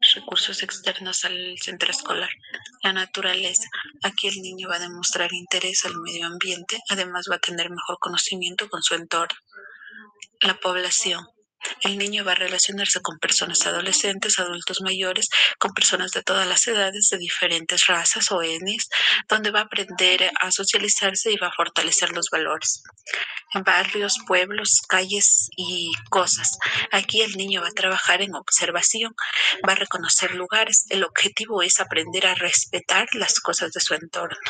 Recursos externos al centro escolar. La naturaleza. Aquí el niño va a demostrar interés al medio ambiente, además va a tener mejor conocimiento con su entorno. La población. El niño va a relacionarse con personas adolescentes, adultos mayores, con personas de todas las edades, de diferentes razas o etnias, donde va a aprender a socializarse y va a fortalecer los valores. En barrios, pueblos, calles y cosas. Aquí el niño va a trabajar en observación, va a reconocer lugares. El objetivo es aprender a respetar las cosas de su entorno.